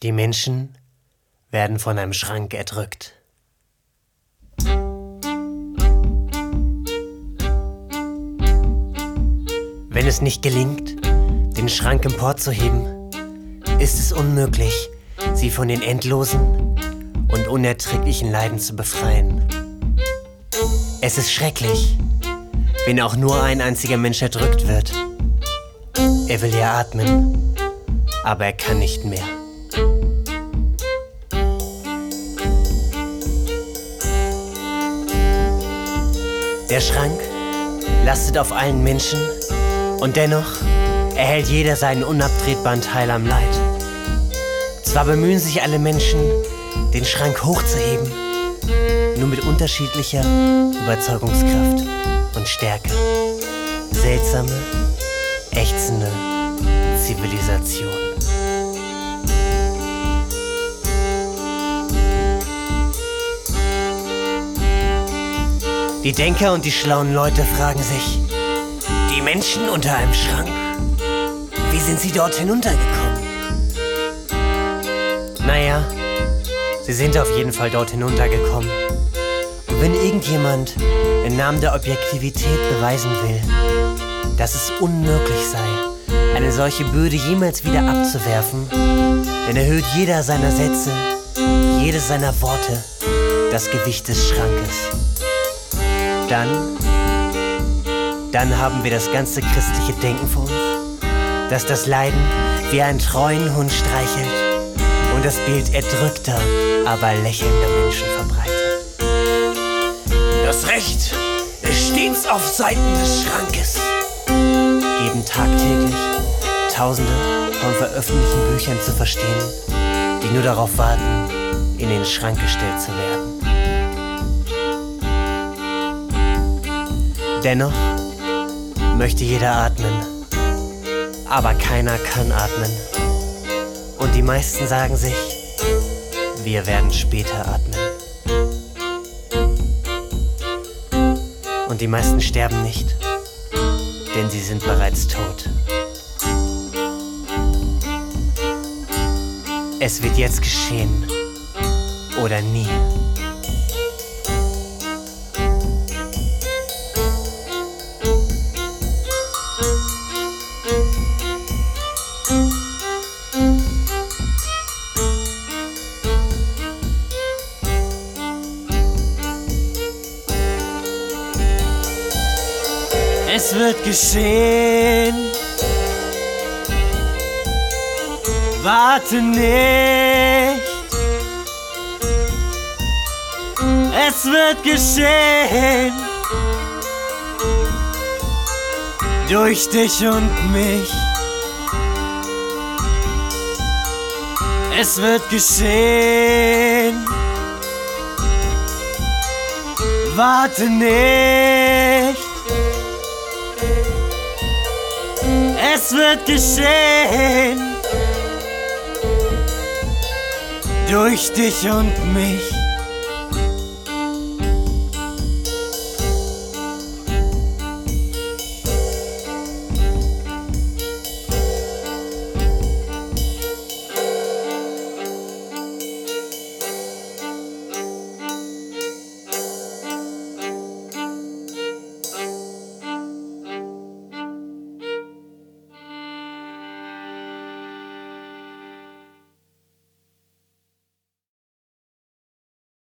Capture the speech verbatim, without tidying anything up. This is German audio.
Die Menschen werden von einem Schrank erdrückt. Wenn es nicht gelingt, den Schrank emporzuheben, ist es unmöglich, sie von den endlosen und unerträglichen Leiden zu befreien. Es ist schrecklich, wenn auch nur ein einziger Mensch erdrückt wird. Er will ja atmen, aber er kann nicht mehr. Der Schrank lastet auf allen Menschen und dennoch erhält jeder seinen unabtretbaren Teil am Leid. Zwar bemühen sich alle Menschen, den Schrank hochzuheben, nur mit unterschiedlicher Überzeugungskraft und Stärke. Seltsame, ächzende Zivilisation. Die Denker und die schlauen Leute fragen sich, die Menschen unter einem Schrank, wie sind sie dort hinuntergekommen? Naja, sie sind auf jeden Fall dort hinuntergekommen. Und wenn irgendjemand im Namen der Objektivität beweisen will, dass es unmöglich sei, eine solche Bürde jemals wieder abzuwerfen, dann erhöht jeder seiner Sätze, jedes seiner Worte das Gewicht des Schrankes. Dann, dann haben wir das ganze christliche Denken vor uns, das das Leiden wie einen treuen Hund streichelt und das Bild erdrückter, aber lächelnder Menschen verbreitet. Das Recht ist stets auf Seiten des Schrankes, geben tagtäglich Tausende von veröffentlichten Büchern zu verstehen, die nur darauf warten, in den Schrank gestellt zu werden. Dennoch möchte jeder atmen, aber keiner kann atmen. Und die meisten sagen sich, wir werden später atmen. Und die meisten sterben nicht, denn sie sind bereits tot. Es wird jetzt geschehen oder nie. Es wird geschehen, warte nicht. Es wird geschehen, durch dich und mich. Es wird geschehen, warte nicht. Es wird geschehen, durch dich und mich.